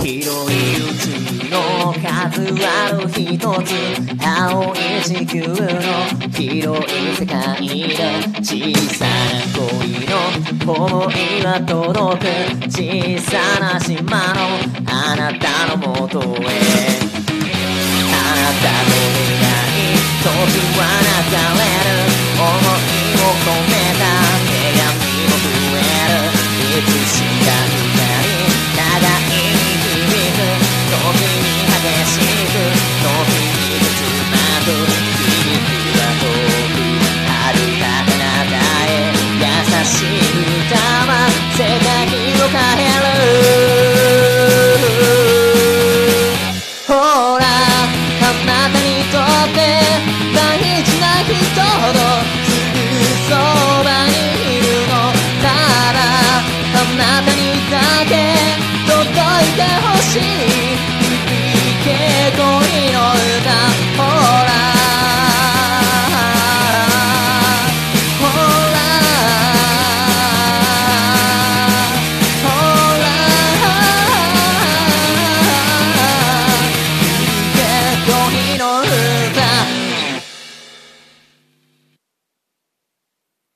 広い宇宙の数ある一つ、青い地球の広い世界で小さな恋の想いは届く、小さな島のあなたのもとへ。あなたと出会い時は流れる、想いを込めた手紙も増える、いつしか